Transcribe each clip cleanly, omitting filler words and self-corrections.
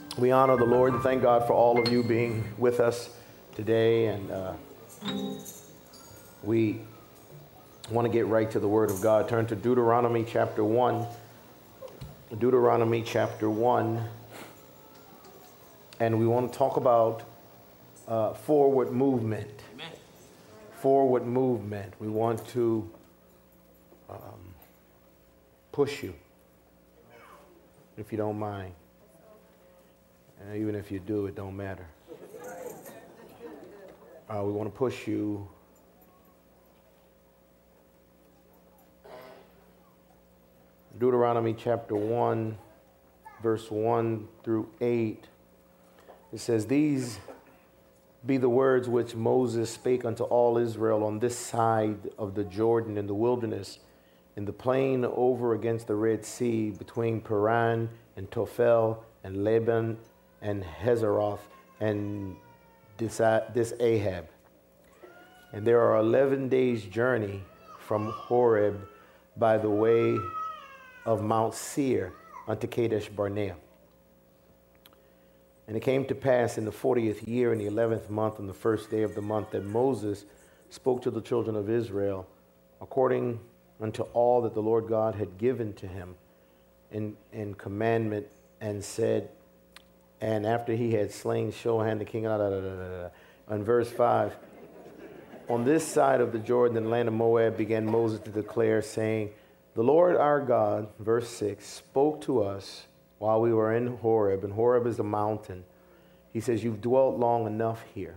We honor the Lord and thank God for all of you being with us today. And we want to get right to the Word of God. Turn to Deuteronomy chapter 1. Deuteronomy chapter 1. And we want to talk about forward movement. Amen. Forward movement. We want to push you, if you don't mind. Even if you do, it don't matter. We want to push you Deuteronomy chapter 1, verse 1 through 8. It says, "These be the words which Moses spake unto all Israel on this side of the Jordan in the wilderness, in the plain over against the Red Sea, between Paran and Tophel and Laban and Hazeroth and this Ahab. And there are 11 days' journey from Horeb by the way of Mount Seir unto Kadesh Barnea. And it came to pass in the 40th year, in the 11th month, on the first day of the month, that Moses spoke to the children of Israel according unto all that the Lord God had given to him in commandment, and said, and after he had slain Shohan the king, on verse 5, on this side of the Jordan, in the land of Moab, began Moses to declare, saying, the Lord our God, verse 6, spoke to us while we were in Horeb, and Horeb is a mountain. He says, you've dwelt long enough here.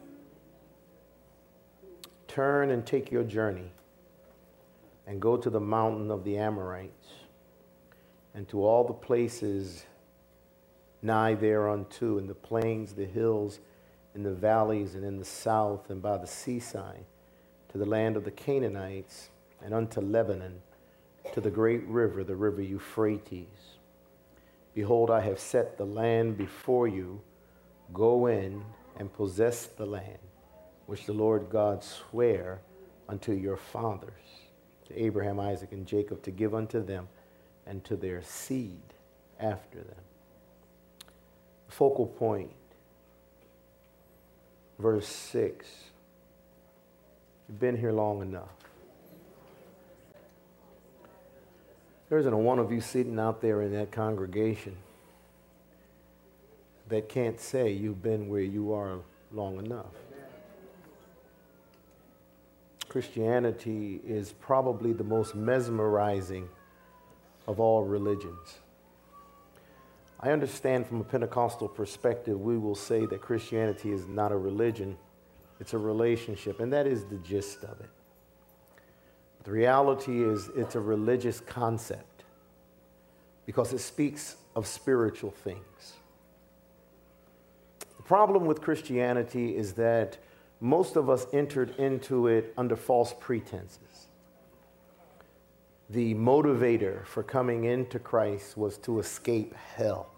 Turn and take your journey and go to the mountain of the Amorites and to all the places nigh thereunto, in the plains, the hills, in the valleys, and in the south, and by the seaside, to the land of the Canaanites, and unto Lebanon, to the great river, the river Euphrates. Behold, I have set the land before you. Go in and possess the land, which the Lord God sware unto your fathers, to Abraham, Isaac, and Jacob, to give unto them and to their seed after them." Focal point, verse 6. You've been here long enough. There isn't a one of you sitting out there in that congregation that can't say you've been where you are long enough. Christianity is probably the most mesmerizing of all religions. I understand from a Pentecostal perspective, we will say that Christianity is not a religion, it's a relationship, and that is the gist of it. The reality is it's a religious concept because it speaks of spiritual things. The problem with Christianity is that most of us entered into it under false pretenses. The motivator for coming into Christ was to escape hell.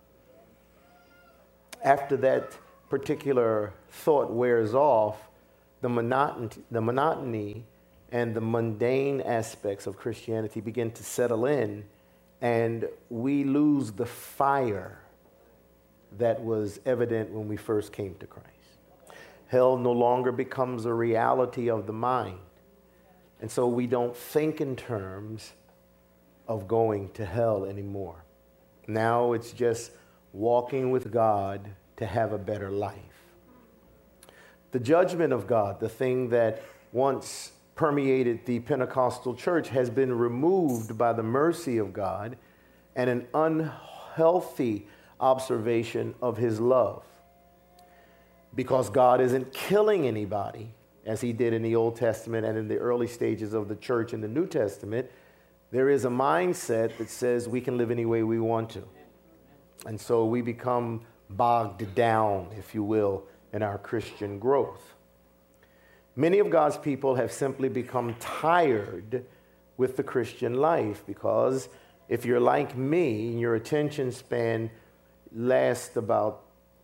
After that particular thought wears off, the monotony and the mundane aspects of Christianity begin to settle in, and we lose the fire that was evident when we first came to Christ. Hell no longer becomes a reality of the mind. And so we don't think in terms of going to hell anymore. Now it's just walking with God to have a better life. The judgment of God, the thing that once permeated the Pentecostal church, has been removed by the mercy of God and an unhealthy observation of his love. Because God isn't killing anybody, as he did in the Old Testament and in the early stages of the church in the New Testament, there is a mindset that says we can live any way we want to. And so we become bogged down, if you will, in our Christian growth. Many of God's people have simply become tired with the Christian life because if you're like me, your attention span lasts about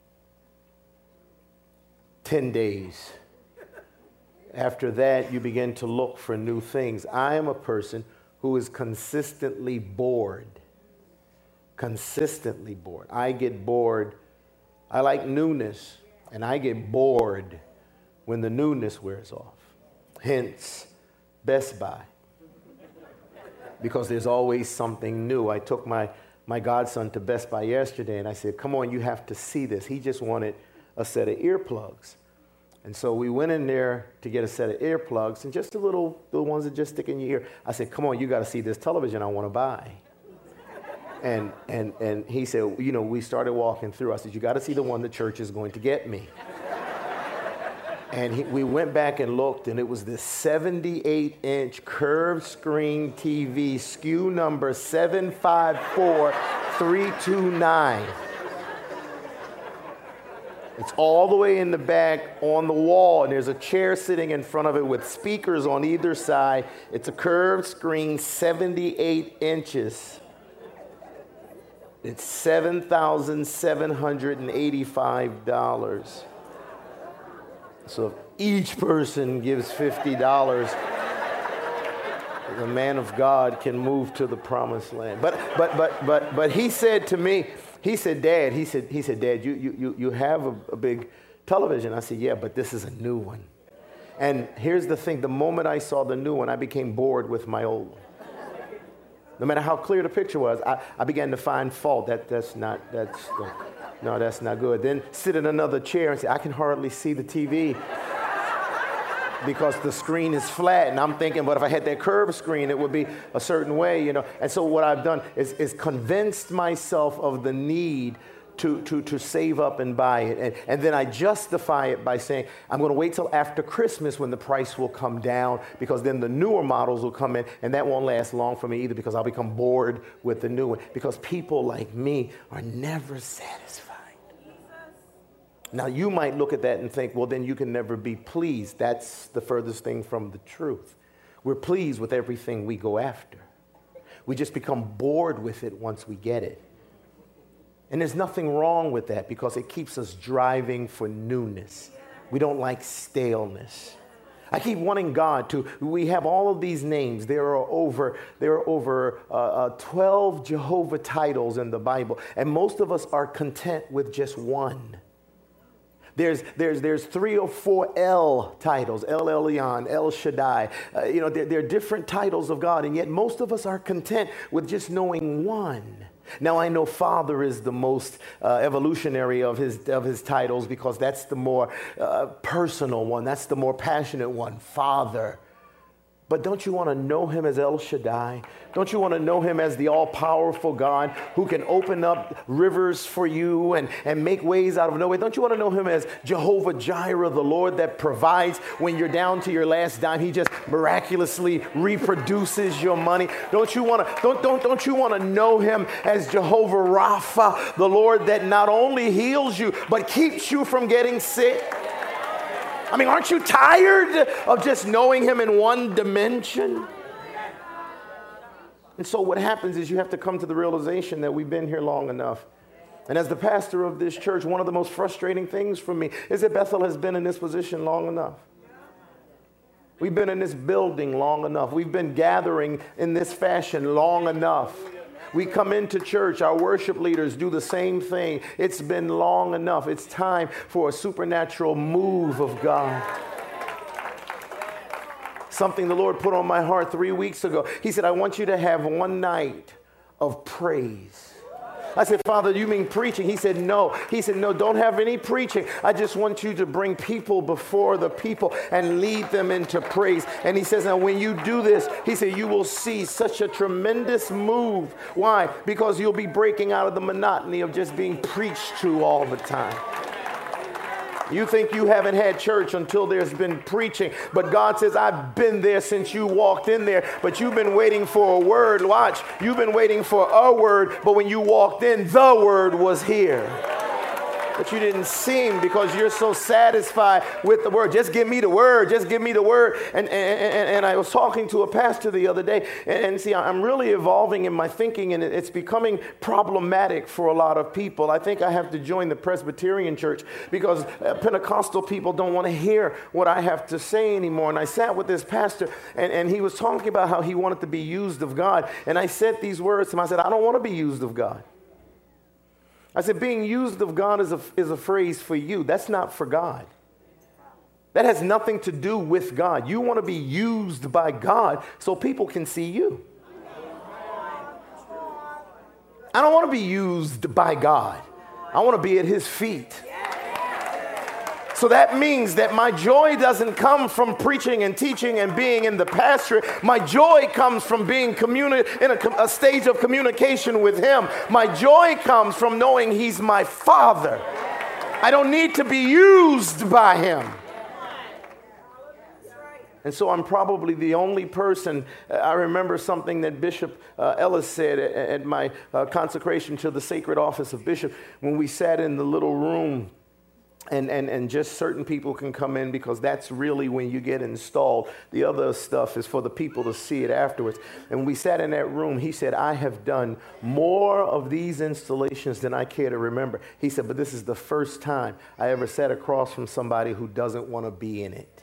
10 days. After that, you begin to look for new things. I am a person who is consistently bored. consistently bored. I get bored. I like newness, and I get bored when the newness wears off. Hence, Best Buy. Because there's always something new. I took my godson to Best Buy yesterday, and I said, come on, you have to see this. He just wanted a set of earplugs. And so we went in there to get a set of earplugs, and just the ones that just stick in your ear. I said, come on, you got to see this television I want to buy. And he said, we started walking through. I said, you got to see the one the church is going to get me. And we went back and looked, and it was this 78-inch curved screen TV, SKU number 754329. It's all the way in the back on the wall, and there's a chair sitting in front of it with speakers on either side. It's a curved screen, 78 inches. It's $7,785. So if each person gives $50, the man of God can move to the promised land. But he said to me, he said, Dad, you have a big television. I said, yeah, but this is a new one. And here's the thing, the moment I saw the new one, I became bored with my old one. No matter how clear the picture was, I began to find fault. That's not good. Then sit in another chair and say, I can hardly see the TV because the screen is flat. And I'm thinking, but if I had that curved screen, it would be a certain way, And so what I've done is convinced myself of the need to save up and buy it. And then I justify it by saying, I'm going to wait till after Christmas when the price will come down, because then the newer models will come in, and that won't last long for me either, because I'll become bored with the new one. Because people like me are never satisfied. Now, you might look at that and think, well, then you can never be pleased. That's the furthest thing from the truth. We're pleased with everything we go after. We just become bored with it once we get it. And there's nothing wrong with that, because it keeps us driving for newness. We don't like staleness. I keep wanting God to, we have all of these names. There are over 12 Jehovah titles in the Bible, and most of us are content with just one. There's 3 or 4 El titles, El Elyon, El Shaddai. There are different titles of God, and yet most of us are content with just knowing one. Now, I know Father is the most evolutionary of his titles, because that's the more personal one. That's the more passionate one, Father. But don't you want to know him as El Shaddai? Don't you want to know him as the all-powerful God who can open up rivers for you and make ways out of no way? Don't you want to know him as Jehovah Jireh, the Lord that provides when you're down to your last dime? He just miraculously reproduces your money. Don't you want to know him as Jehovah Rapha, the Lord that not only heals you but keeps you from getting sick? I mean, aren't you tired of just knowing him in one dimension? And so what happens is you have to come to the realization that we've been here long enough. And as the pastor of this church, one of the most frustrating things for me is that Bethel has been in this position long enough. We've been in this building long enough. We've been gathering in this fashion long enough. We come into church, our worship leaders do the same thing. It's been long enough. It's time for a supernatural move of God. Something the Lord put on my heart 3 weeks ago. He said, I want you to have one night of praise. I said, Father, you mean preaching? He said, no. He said, no, don't have any preaching. I just want you to bring people before the people and lead them into praise. And he says, now when you do this, he said, you will see such a tremendous move. Why? Because you'll be breaking out of the monotony of just being preached to all the time. You think you haven't had church until there's been preaching. But God says, I've been there since you walked in there. But you've been waiting for a word. Watch. You've been waiting for a word. But when you walked in, the word was here. But you didn't see him because you're so satisfied with the word. Just give me the word. Just give me the word. And I was talking to a pastor the other day. And see, I'm really evolving in my thinking, and it's becoming problematic for a lot of people. I think I have to join the Presbyterian church because Pentecostal people don't want to hear what I have to say anymore. And I sat with this pastor, and he was talking about how he wanted to be used of God. And I said these words to him. I said, I don't want to be used of God. I said, being used of God is a phrase for you. That's not for God. That has nothing to do with God. You want to be used by God so people can see you. I don't want to be used by God. I want to be at his feet. So that means that my joy doesn't come from preaching and teaching and being in the pastorate. My joy comes from being in a stage of communication with him. My joy comes from knowing he's my father. I don't need to be used by him. And so I'm probably the only person. I remember something that Bishop Ellis said at my consecration to the sacred office of bishop when we sat in the little room. And just certain people can come in because that's really when you get installed. The other stuff is for the people to see it afterwards. And we sat in that room. He said, I have done more of these installations than I care to remember. He said, but this is the first time I ever sat across from somebody who doesn't want to be in it.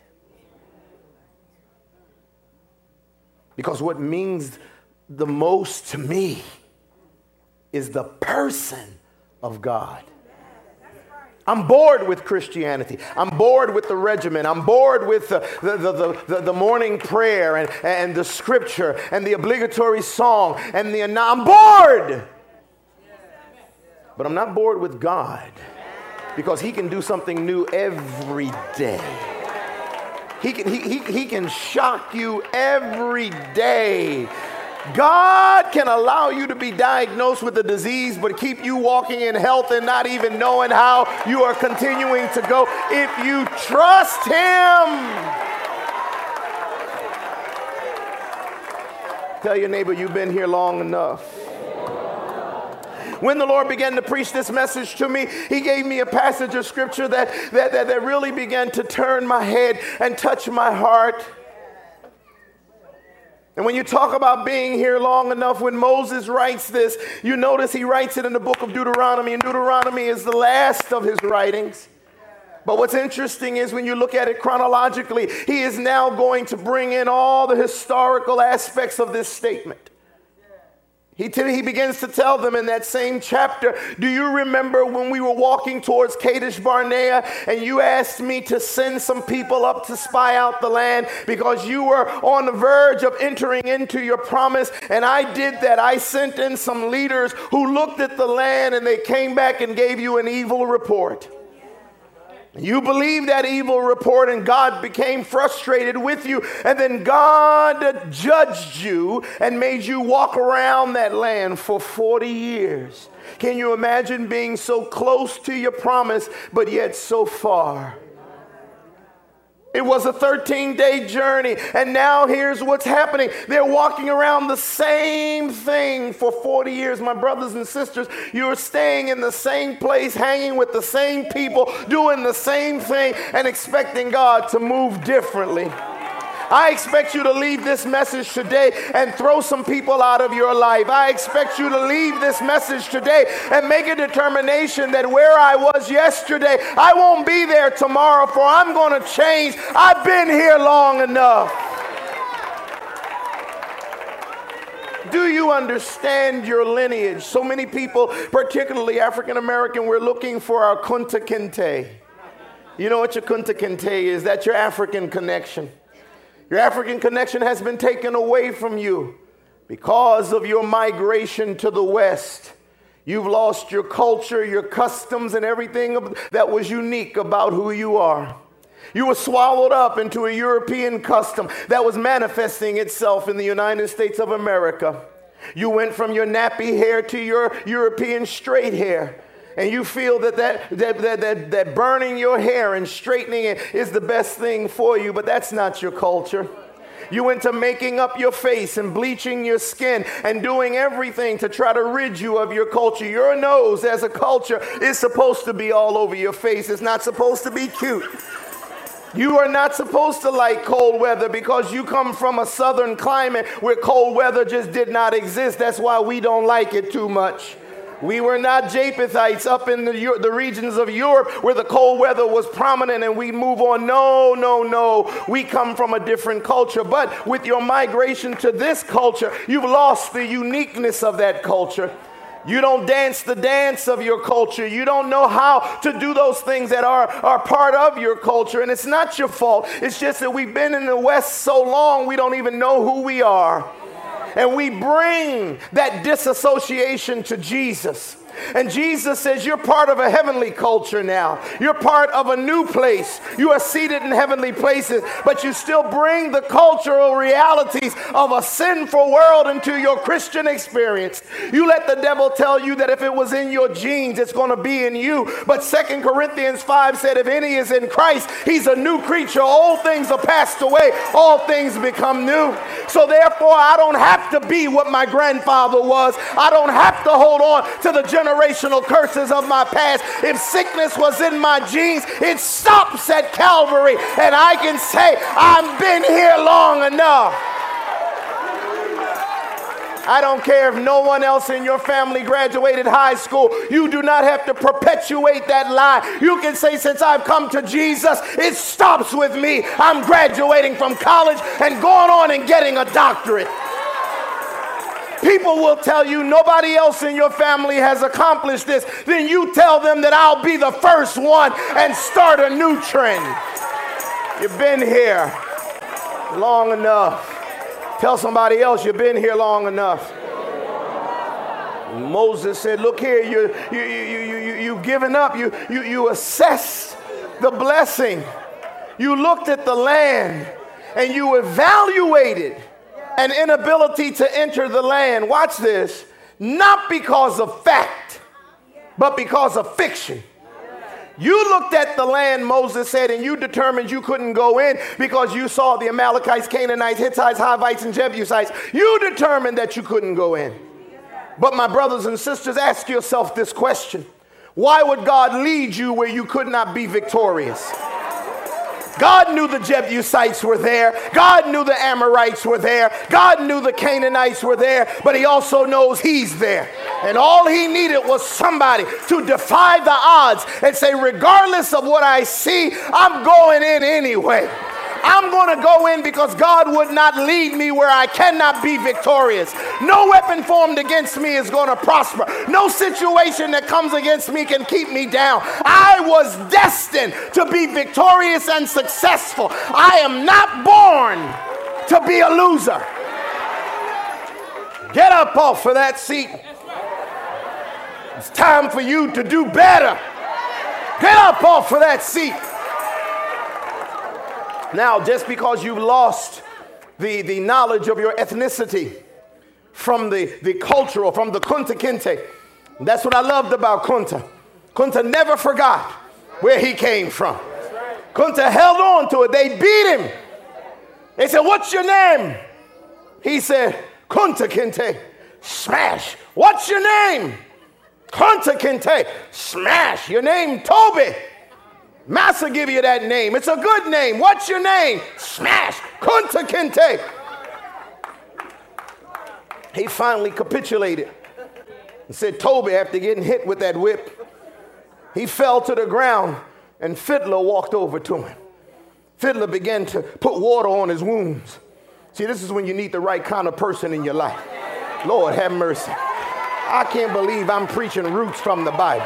Because what means the most to me is the person of God. I'm bored with Christianity. I'm bored with the regimen. I'm bored with the morning prayer and the scripture and the obligatory song. I'm bored. But I'm not bored with God because he can do something new every day. He can shock you every day. God can allow you to be diagnosed with a disease but keep you walking in health and not even knowing how you are continuing to go if you trust him. Tell your neighbor you've been here long enough. When the Lord began to preach this message to me, he gave me a passage of scripture that really began to turn my head and touch my heart. And when you talk about being here long enough, when Moses writes this, you notice he writes it in the book of Deuteronomy, and Deuteronomy is the last of his writings. But what's interesting is when you look at it chronologically, he is now going to bring in all the historical aspects of this statement. He begins to tell them in that same chapter, do you remember when we were walking towards Kadesh Barnea and you asked me to send some people up to spy out the land because you were on the verge of entering into your promise? And I did that. I sent in some leaders who looked at the land and they came back and gave you an evil report. You believed that evil report and God became frustrated with you. And then God judged you and made you walk around that land for 40 years. Can you imagine being so close to your promise, but yet so far? It was a 13-day journey, and now here's what's happening. They're walking around the same thing for 40 years. My brothers and sisters, you're staying in the same place, hanging with the same people, doing the same thing, and expecting God to move differently. I expect you to leave this message today and throw some people out of your life. I expect you to leave this message today and make a determination that where I was yesterday, I won't be there tomorrow, for I'm going to change. I've been here long enough. Do you understand your lineage? So many people, particularly African American, we're looking for our Kunta Kinte. You know what your Kunta Kinte is? That's your African connection. Your African connection has been taken away from you because of your migration to the West. You've lost your culture, your customs, and everything that was unique about who you are. You were swallowed up into a European custom that was manifesting itself in the United States of America. You went from your nappy hair to your European straight hair. And you feel that burning your hair and straightening it is the best thing for you, but that's not your culture. You went to making up your face and bleaching your skin and doing everything to try to rid you of your culture. Your nose as a culture is supposed to be all over your face. It's not supposed to be cute. You are not supposed to like cold weather because you come from a southern climate where cold weather just did not exist. That's why we don't like it too much. We were not Japhethites up in the regions of Europe where the cold weather was prominent and we move on. No. We come from a different culture. But with your migration to this culture, you've lost the uniqueness of that culture. You don't dance the dance of your culture. You don't know how to do those things that are part of your culture. And it's not your fault. It's just that we've been in the West so long, we don't even know who we are. And we bring that disassociation to Jesus. And Jesus says, you're part of a heavenly culture now. You're part of a new place. You are seated in heavenly places, but you still bring the cultural realities of a sinful world into your Christian experience. You let the devil tell you that if it was in your genes, it's going to be in you. But 2 Corinthians 5 said, if any is in Christ, he's a new creature. Old things are passed away. All things become new. So therefore, I don't have to be what my grandfather was. I don't have to hold on to the generational curses of my past. If sickness was in my genes, it stops at Calvary, and I can say, I've been here long enough. I don't care if no one else in your family graduated high school. You do not have to perpetuate that lie. You can say, since I've come to Jesus, it stops with me. I'm graduating from college and going on and getting a doctorate. People will tell you nobody else in your family has accomplished this. Then you tell them that I'll be the first one and start a new trend. You've been here long enough. Tell somebody else you've been here long enough. Moses said, look here, you've given up. You assessed the blessing. You looked at the land and you evaluated an inability to enter the land. Watch this. Not because of fact, but because of fiction. You looked at the land, Moses said, and you determined you couldn't go in because you saw the Amalekites, Canaanites, Hittites, Hivites, and Jebusites. You determined that you couldn't go in. But my brothers and sisters, ask yourself this question. Why would God lead you where you could not be victorious? God knew the Jebusites were there. God knew the Amorites were there. God knew the Canaanites were there. But he also knows he's there. And all he needed was somebody to defy the odds and say, regardless of what I see, I'm going in anyway. I'm going to go in because God would not lead me where I cannot be victorious. No weapon formed against me is going to prosper. No situation that comes against me can keep me down. I was destined to be victorious and successful. I am not born to be a loser. Get up off of that seat. It's time for you to do better. Get up off of that seat. Now, just because you've lost the knowledge of your ethnicity from the cultural, from the Kunta Kinte, that's what I loved about Kunta. Kunta never forgot where he came from. Kunta held on to it. They beat him. They said, what's your name? He said, Kunta Kinte. Smash. What's your name? Kunta Kinte. Smash. Your name, Toby. Master give you that name. It's a good name. What's your name? Smash. Kunta Kinte. He finally capitulated and said, Toby, after getting hit with that whip, he fell to the ground and Fiddler walked over to him. Fiddler began to put water on his wounds. See, this is when you need the right kind of person in your life. Lord, have mercy. I can't believe I'm preaching roots from the Bible.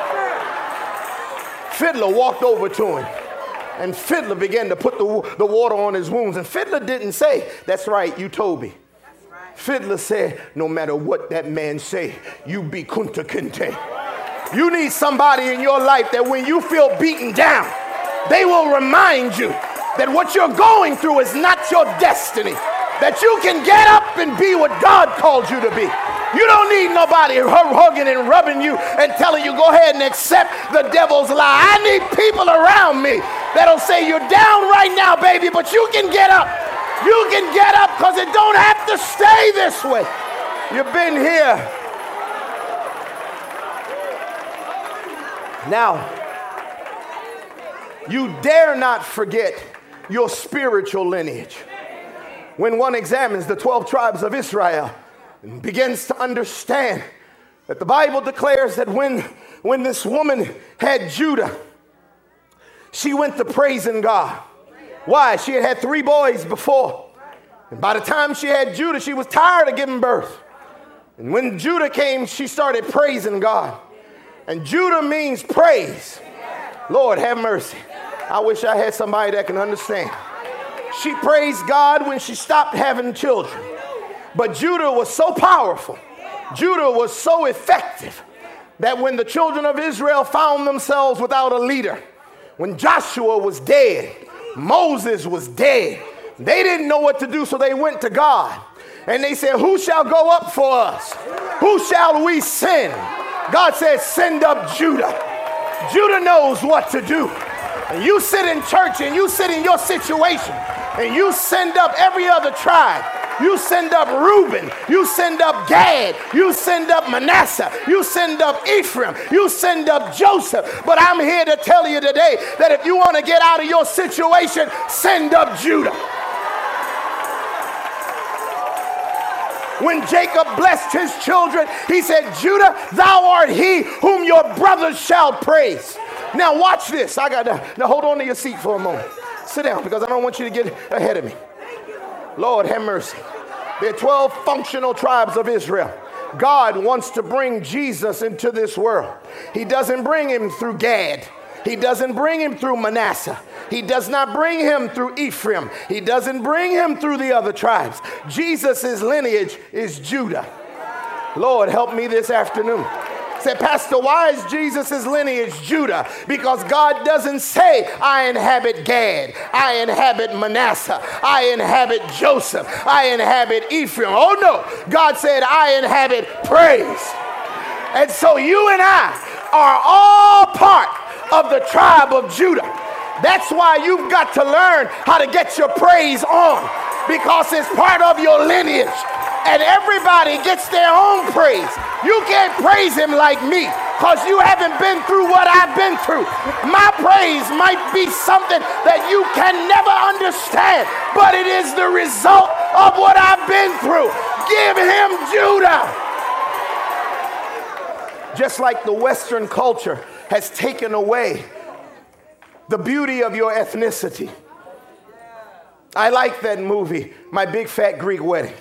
Fiddler walked over to him, and Fiddler began to put the water on his wounds. And Fiddler didn't say, that's right, you Toby. Fiddler said, no matter what that man say, you be Kunta Kinte. You need somebody in your life that when you feel beaten down, they will remind you that what you're going through is not your destiny, that you can get up and be what God called you to be. You don't need nobody hugging and rubbing you and telling you go ahead and accept the devil's lie. I need people around me that'll say you're down right now, baby, but you can get up. You can get up because it don't have to stay this way. You've been here. Now, you dare not forget your spiritual lineage. When one examines the 12 tribes of Israel, and begins to understand that the Bible declares that when this woman had Judah, she went to praising God. Why? She had had 3 boys before. And by the time she had Judah, she was tired of giving birth. And when Judah came, she started praising God. And Judah means praise. Lord, have mercy. I wish I had somebody that can understand. She praised God when she stopped having children. But Judah was so powerful. Judah was so effective that when the children of Israel found themselves without a leader, when Joshua was dead, Moses was dead, they didn't know what to do, so they went to God. And they said, who shall go up for us? Who shall we send? God said, send up Judah. Judah knows what to do. And you sit in church and you sit in your situation and you send up every other tribe. You send up Reuben, you send up Gad, you send up Manasseh, you send up Ephraim, you send up Joseph. But I'm here to tell you today that if you want to get out of your situation, send up Judah. When Jacob blessed his children, he said, Judah, thou art he whom your brothers shall praise. Now watch this. Now hold on to your seat for a moment. Sit down, because I don't want you to get ahead of me. Lord, have mercy. There are 12 functional tribes of Israel. God wants to bring Jesus into this world. He doesn't bring him through Gad. He doesn't bring him through Manasseh. He does not bring him through Ephraim. He doesn't bring him through the other tribes. Jesus' lineage is Judah. Lord, help me this afternoon. Say, Pastor, why is Jesus' lineage Judah? Because God doesn't say, I inhabit Gad, I inhabit Manasseh, I inhabit Joseph, I inhabit Ephraim. Oh no, God said, I inhabit praise. And so you and I are all part of the tribe of Judah. That's why you've got to learn how to get your praise on, because it's part of your lineage. And everybody gets their own praise. You can't praise him like me, because you haven't been through what I've been through. My praise might be something that you can never understand, but it is the result of what I've been through. Give him Judah. Just like the Western culture has taken away the beauty of your ethnicity. I like that movie, My Big Fat Greek Wedding.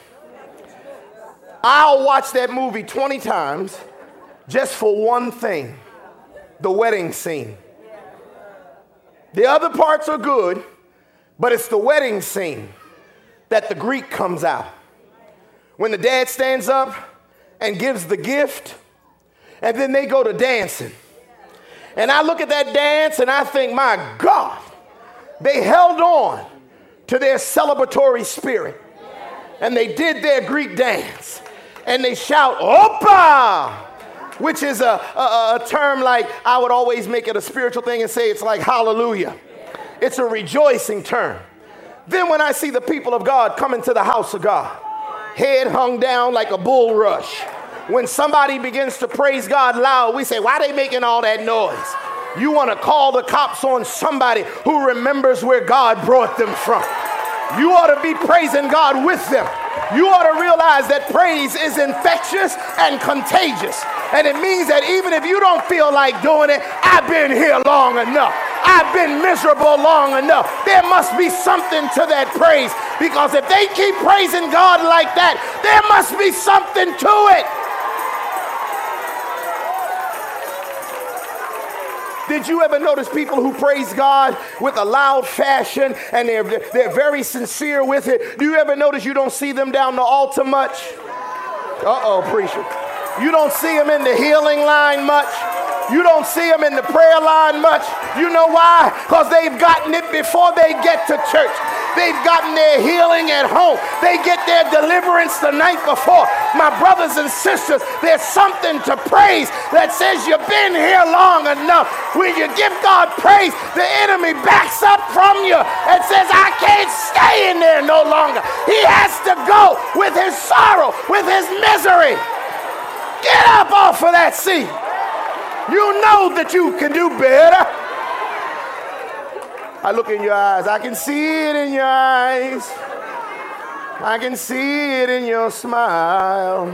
I'll watch that movie 20 times just for one thing, the wedding scene. The other parts are good, but it's the wedding scene that the Greek comes out. When the dad stands up and gives the gift, and then they go to dancing. And I look at that dance and I think, my God, they held on to their celebratory spirit. And they did their Greek dance. And they shout, Opa! Which is a term like, I would always make it a spiritual thing and say it's like hallelujah. It's a rejoicing term. Then when I see the people of God come into the house of God, head hung down like a bulrush. When somebody begins to praise God loud, we say, why are they making all that noise? You want to call the cops on somebody who remembers where God brought them from. You ought to be praising God with them. You ought to realize that praise is infectious and contagious. And it means that even if you don't feel like doing it, I've been here long enough. I've been miserable long enough. There must be something to that praise, because if they keep praising God like that, there must be something to it. Did you ever notice people who praise God with a loud fashion and they're very sincere with it? Do you ever notice you don't see them down the altar much? Uh-oh, preacher. You don't see them in the healing line much. You don't see them in the prayer line much. You know why? Because they've gotten it before they get to church. They've gotten their healing at home. They get their deliverance the night before. My brothers and sisters, there's something to praise that says you've been here long enough. When you give God praise, the enemy backs up from you and says, I can't stay in there no longer. He has to go with his sorrow, with his misery. Get up off of that seat. You know that you can do better. I look in your eyes. I can see it in your eyes. I can see it in your smile.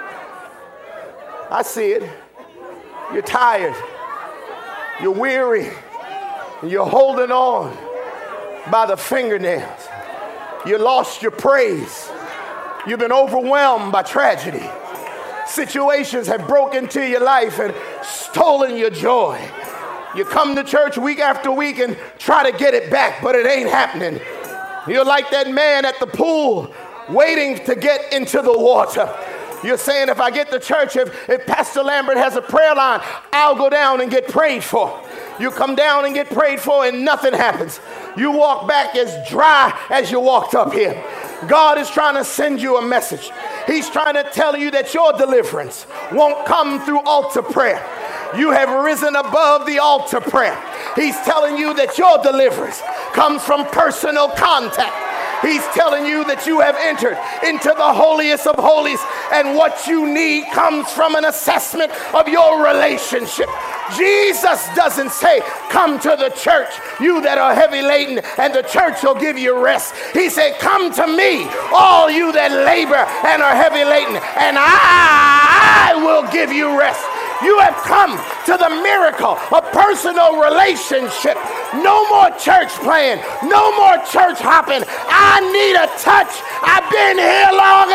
I see it. You're tired. You're weary. You're holding on by the fingernails. You lost your praise. You've been overwhelmed by tragedy. Situations have broken into your life and stolen your joy. You come to church week after week and try to get it back, but it ain't happening. You're like that man at the pool waiting to get into the water. You're saying, if I get to church, if Pastor Lambert has a prayer line, I'll go down and get prayed for. You come down and get prayed for and nothing happens. You walk back as dry as you walked up here. God is trying to send you a message. He's trying to tell you that your deliverance won't come through altar prayer. You have risen above the altar prayer. He's telling you that your deliverance comes from personal contact. He's telling you that you have entered into the holiest of holies, and what you need comes from an assessment of your relationship. Jesus doesn't say, come to the church, you that are heavy laden, and the church will give you rest. He said, come to me, all you that labor and are heavy laden, and I will give you rest. You have come to the miracle of personal relationship. No more church playing. No more church hopping. I need a touch. I've been here long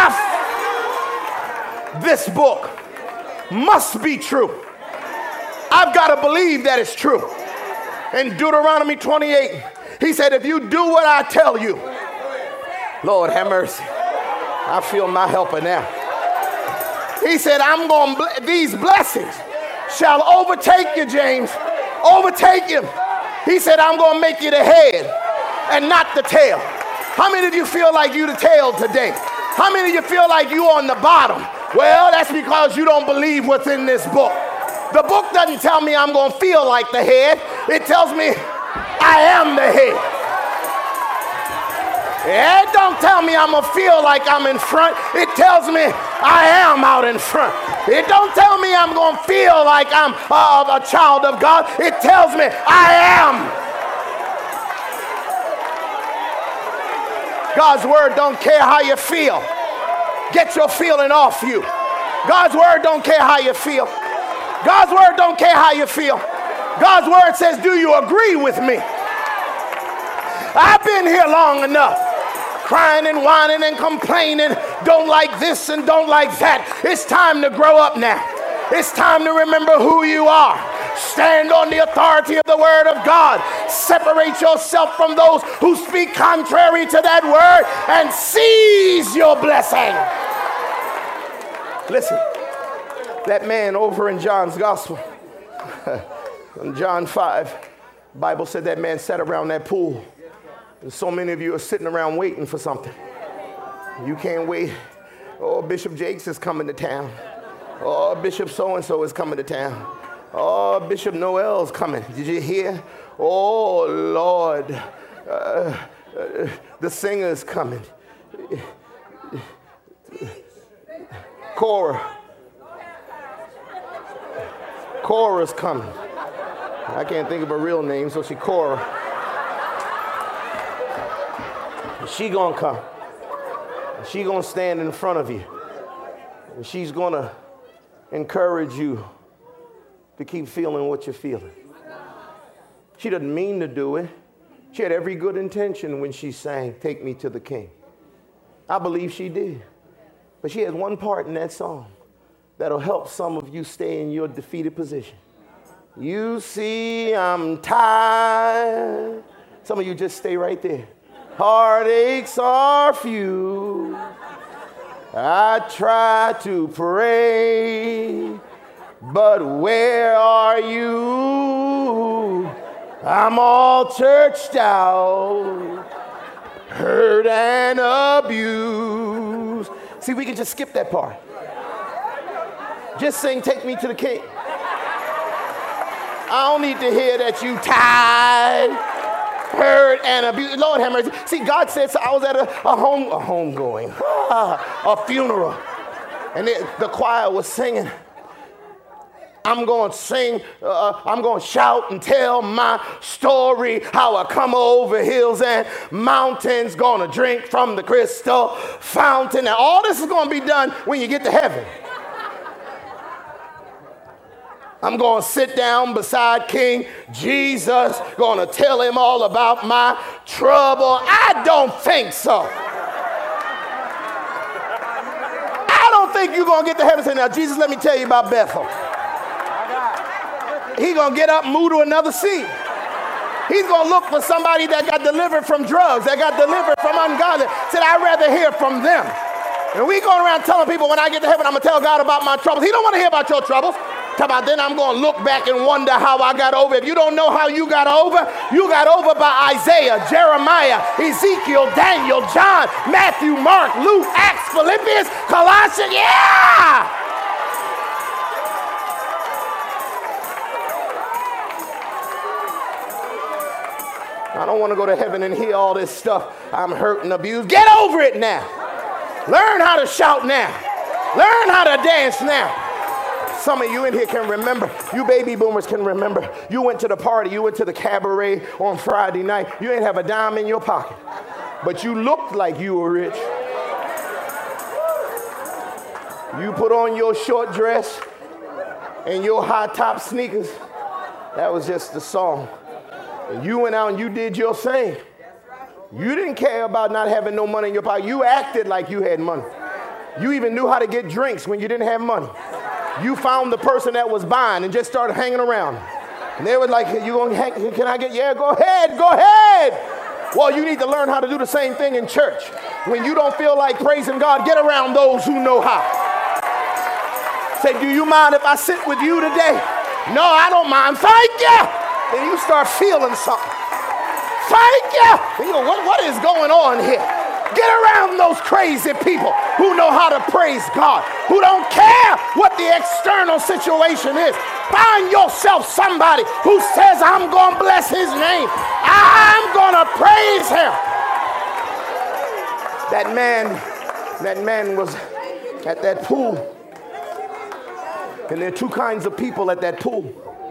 enough. This book must be true. I've got to believe that it's true. In Deuteronomy 28, he said, if you do what I tell you, Lord have mercy. I feel my helper now. He said, these blessings shall overtake you, James. Overtake you. He said, I'm going to make you the head and not the tail. How many of you feel like you the tail today? How many of you feel like you on the bottom? Well, that's because you don't believe what's in this book. The book doesn't tell me I'm going to feel like the head. It tells me I am the head. It don't tell me I'm going to feel like I'm in front. It tells me I am out in front. It don't tell me I'm going to feel like I'm a child of God. It tells me I am. God's word don't care how you feel. Get your feeling off you. God's word don't care how you feel. God's word don't care how you feel. God's word says, do you agree with me? I've been here long enough. Crying and whining and complaining, don't like this and don't like that. It's time to grow up now. It's time to remember who you are. Stand on the authority of the word of God. Separate yourself from those who speak contrary to that word and seize your blessing. Listen, that man over in John's gospel, in John 5, the Bible said that man sat around that pool. And so many of you are sitting around waiting for something. You can't wait. Oh, Bishop Jakes is coming to town. Oh, Bishop so-and-so is coming to town. Oh, Bishop Noel's coming. Did you hear? Oh, Lord. The singer's coming. Cora's coming. I can't think of her real name, so she Cora. She gonna come. She gonna stand in front of you. And she's gonna encourage you to keep feeling what you're feeling. She doesn't mean to do it. She had every good intention when she sang, "Take Me to the King." I believe she did. But she has one part in that song that'll help some of you stay in your defeated position. You see, I'm tired. Some of you just stay right there. Heartaches are few. I try to pray, but where are you? I'm all churched out, hurt and abused. See, we can just skip that part. Just sing, "Take Me to the King." I don't need to hear that you tired, hurt and abused. Lord have mercy. See, God said, so I was at a homegoing, a funeral, and the choir was singing. I'm going to sing, I'm going to shout and tell my story, how I come over hills and mountains, going to drink from the crystal fountain. Now, all this is going to be done when you get to heaven. I'm going to sit down beside King Jesus, going to tell him all about my trouble. I don't think so. I don't think think you're going to get to heaven and say, now, Jesus, let me tell you about Bethel. He's going to get up and move to another seat. He's going to look for somebody that got delivered from drugs, that got delivered from ungodly. Said, I'd rather hear from them. And we going around telling people when I get to heaven, I'm going to tell God about my troubles. He don't want to hear about your troubles. Talk about then I'm going to look back and wonder how I got over. If you don't know how you got over by Isaiah, Jeremiah, Ezekiel, Daniel, John, Matthew, Mark, Luke, Acts, Philippians, Colossians. Yeah! I don't want to go to heaven and hear all this stuff. I'm hurt and abused. Get over it now. Learn how to shout now. Learn how to dance now. Some of you in here can remember. You baby boomers can remember. You went to the party. You went to the cabaret on Friday night. You ain't have a dime in your pocket. But you looked like you were rich. You put on your short dress and your high top sneakers. That was just the song. And you went out and you did your thing. You didn't care about not having no money in your pocket. You acted like you had money. You even knew how to get drinks when you didn't have money. You found the person that was buying and just started hanging around. And they were like, "You gonna hang? Can I get? Yeah, go ahead, go ahead." Well, you need to learn how to do the same thing in church. When you don't feel like praising God, get around those who know how. Say, "Do you mind if I sit with you today?" "No, I don't mind." "Thank you." Then you start feeling something. "Thank you." And you go, what is going on here? Get around those crazy people who know how to praise God, who don't care what the external situation is. Find yourself somebody who says, "I'm going to bless his name. I'm going to praise him." That man was at that pool. And there are two kinds of people at that pool.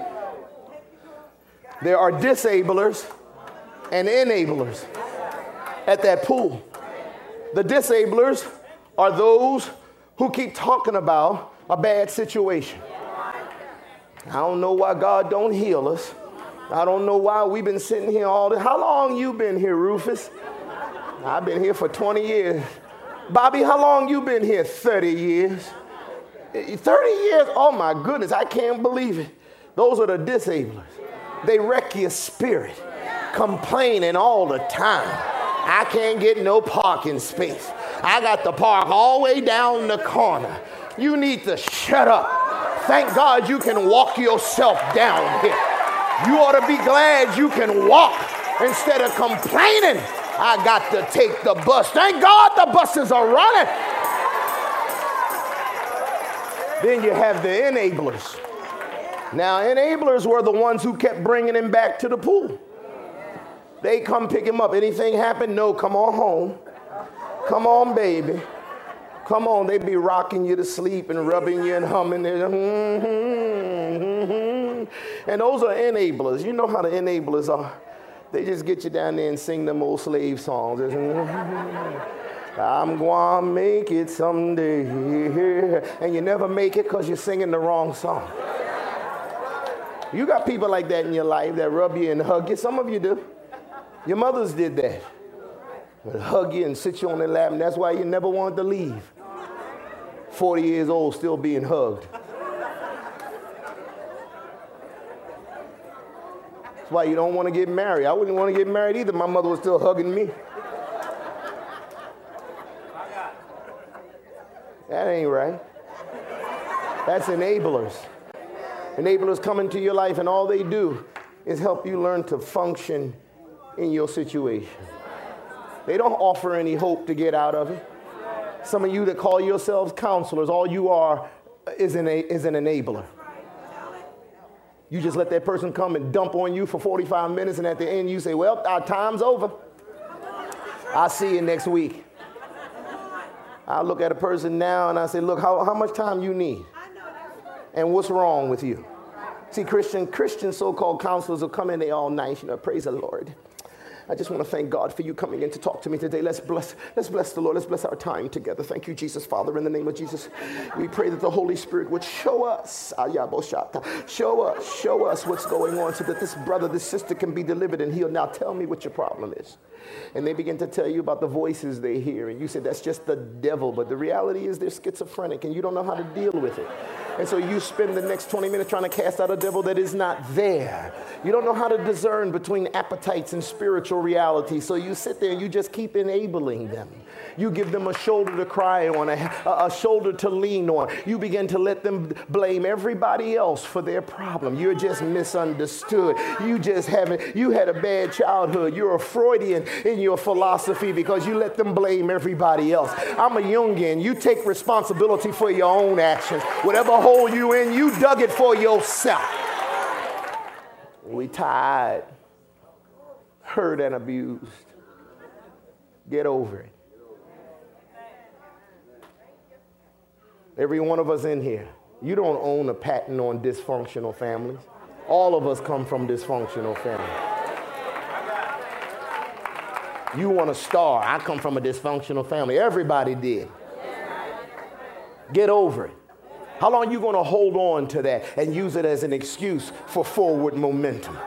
There are disablers and enablers at that pool. The disablers are those who keep talking about a bad situation. I don't know why God don't heal us. I don't know why we've been sitting here all day. How long you been here, Rufus? I've been here for 20 years. Bobby, how long you been here? 30 years. 30 years? Oh my goodness, I can't believe it. Those are the disablers. They wreck your spirit, complaining all the time. "I can't get no parking space. I got to park all the way down the corner." You need to shut up. Thank God you can walk yourself down here. You ought to be glad you can walk instead of complaining. "I got to take the bus." Thank God the buses are running. Then you have the enablers. Now, enablers were the ones who kept bringing him back to the pool. They come pick him up. Anything happen? "No, come on home. Come on, baby. Come on." They be rocking you to sleep and rubbing you and humming. And those are enablers. You know how the enablers are. They just get you down there and sing them old slave songs. "I'm gonna make it someday." And you never make it because you're singing the wrong song. You got people like that in your life that rub you and hug you. Some of you do. Your mothers did that. They'd hug you and sit you on their lap, and that's why you never wanted to leave. 40 years old, still being hugged. That's why you don't want to get married. I wouldn't want to get married either. My mother was still hugging me. That ain't right. That's enablers. Enablers come into your life, and all they do is help you learn to function in your situation. They don't offer any hope to get out of it. Some of you that call yourselves counselors, all you are is an enabler. You just let that person come and dump on you for 45 minutes, and at the end you say, "Well, our time's over. I'll see you next week." I look at a person now and I say, "Look, how much time you need? And what's wrong with you?" See, Christian so-called counselors will come in, they all nice, praise the Lord. I just want to thank God for you coming in to talk to me today. Let's bless the Lord. Let's bless our time together. Thank you, Jesus. Father, in the name of Jesus, we pray that the Holy Spirit would show us what's going on so that this brother, this sister can be delivered and healed. Now tell me what your problem is. And they begin to tell you about the voices they hear. And you said that's just the devil. But the reality is they're schizophrenic and you don't know how to deal with it. And so you spend the next 20 minutes trying to cast out a devil that is not there. You don't know how to discern between appetites and spiritual reality. So you sit there and you just keep enabling them. You give them a shoulder to cry on, a shoulder to lean on. You begin to let them blame everybody else for their problem. You're just misunderstood. You had a bad childhood. You're a Freudian in your philosophy because you let them blame everybody else. I'm a Jungian. You take responsibility for your own actions. Whatever hole you in, you dug it for yourself. We tired, hurt, and abused. Get over it. Every one of us in here, you don't own a patent on dysfunctional families. All of us come from dysfunctional families. You want a star. I come from a dysfunctional family. Everybody did. Get over it. How long are you going to hold on to that and use it as an excuse for forward momentum?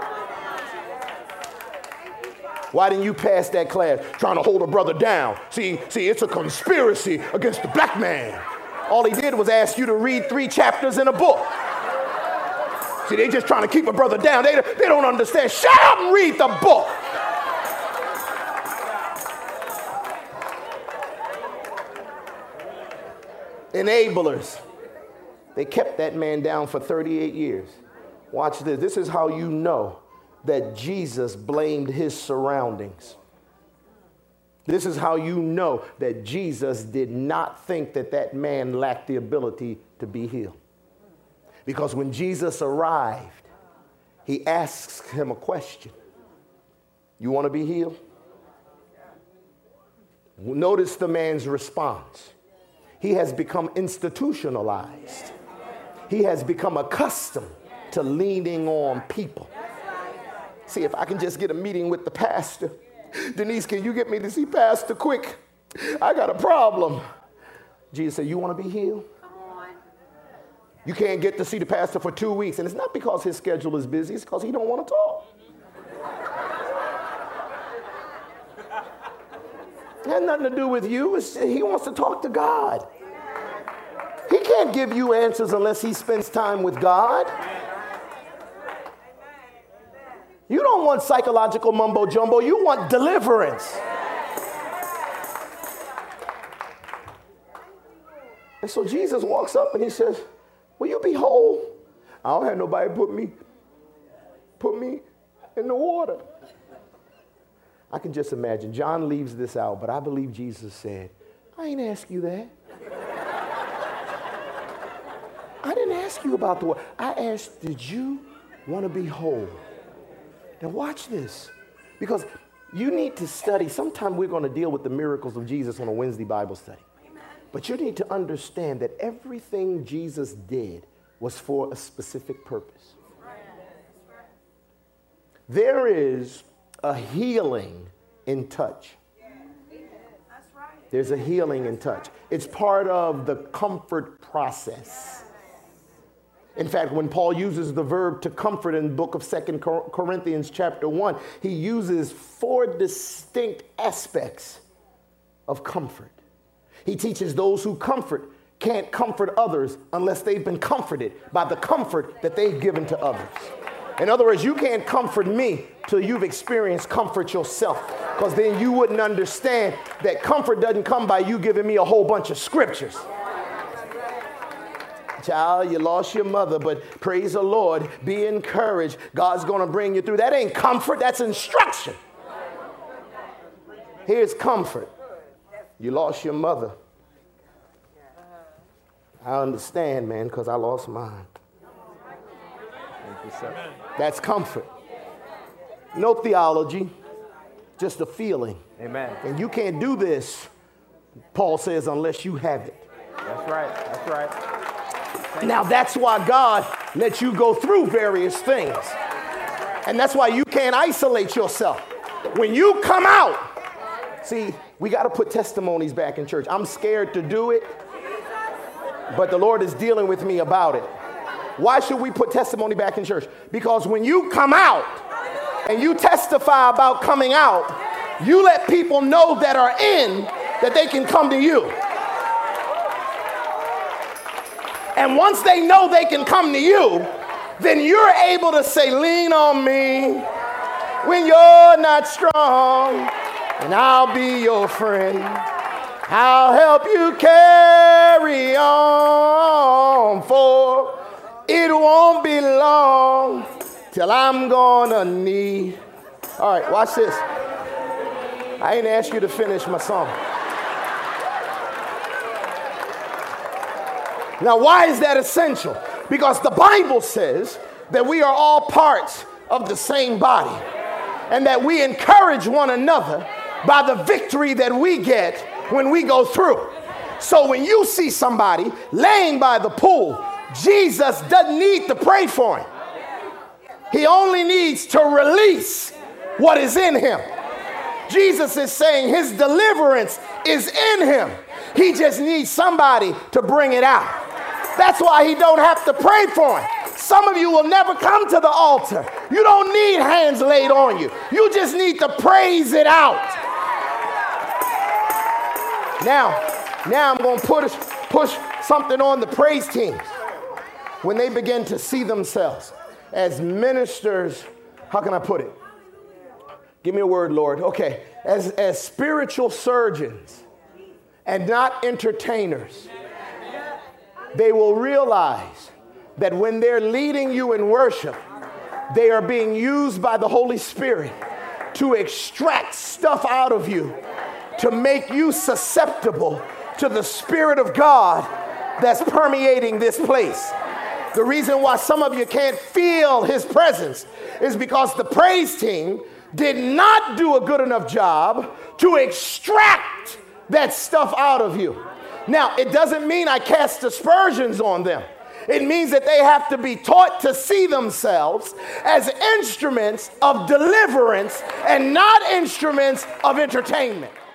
Why didn't you pass that class trying to hold a brother down? See, it's a conspiracy against the black man. All he did was ask you to read 3 chapters in a book. See, they just trying to keep a brother down. They don't understand. Shut up and read the book. Enablers. They kept that man down for 38 years. Watch this. This is how you know that Jesus blamed his surroundings. This is how you know that Jesus did not think that man lacked the ability to be healed. Because when Jesus arrived, he asks him a question. You want to be healed? Notice the man's response. He has become institutionalized. He has become accustomed to leaning on people. See, if I can just get a meeting with the pastor. Denise, can you get me to see Pastor quick? I got a problem. Jesus said, you want to be healed? Come on. You can't get to see the pastor for 2 weeks. And it's not because his schedule is busy. It's because he don't want to talk. It has nothing to do with you. He wants to talk to God. He can't give you answers unless he spends time with God. You don't want psychological mumbo jumbo. You want deliverance. And so Jesus walks up and he says, will you be whole? I don't have nobody put me in the water. I can just imagine. John leaves this out, but I believe Jesus said, I ain't ask you that. I didn't ask you about the water. I asked, did you want to be whole? Now watch this, because you need to study. Sometime we're going to deal with the miracles of Jesus on a Wednesday Bible study. But you need to understand that everything Jesus did was for a specific purpose. There is a healing in touch. There's a healing in touch. It's part of the comfort process. In fact, when Paul uses the verb to comfort in the book of 2 Corinthians chapter 1, he uses 4 distinct aspects of comfort. He teaches those who comfort can't comfort others unless they've been comforted by the comfort that they've given to others. In other words, you can't comfort me till you've experienced comfort yourself, because then you wouldn't understand that comfort doesn't come by you giving me a whole bunch of scriptures. Child, you lost your mother, but praise the Lord, be encouraged. God's going to bring you through. That ain't comfort, that's instruction. Here's comfort. You lost your mother. I understand, man, because I lost mine. That's comfort. No theology, just a feeling. Amen. And you can't do this, Paul says, unless you have it. That's right. That's right. Now, that's why God lets you go through various things. And that's why you can't isolate yourself. When you come out, see, we got to put testimonies back in church. I'm scared to do it, but the Lord is dealing with me about it. Why should we put testimony back in church? Because when you come out and you testify about coming out, you let people know that are in that they can come to you. And once they know they can come to you, then you're able to say, lean on me when you're not strong, and I'll be your friend. I'll help you carry on, for it won't be long till I'm gonna need. All right, watch this. I ain't asked you to finish my song. Now, why is that essential? Because the Bible says that we are all parts of the same body, and that we encourage one another by the victory that we get when we go through. So when you see somebody laying by the pool, Jesus doesn't need to pray for him. He only needs to release what is in him. Jesus is saying his deliverance is in him. He just needs somebody to bring it out. That's why he don't have to pray for him. Some of you will never come to the altar. You don't need hands laid on you. You just need to praise it out. Now I'm going to push something on the praise teams. When they begin to see themselves as ministers, how can I put it? Give me a word, Lord. Okay, as spiritual surgeons and not entertainers, they will realize that when they're leading you in worship, they are being used by the Holy Spirit to extract stuff out of you, to make you susceptible to the Spirit of God that's permeating this place. The reason why some of you can't feel his presence is because the praise team did not do a good enough job to extract that stuff out of you. Now, it doesn't mean I cast aspersions on them. It means that they have to be taught to see themselves as instruments of deliverance and not instruments of entertainment.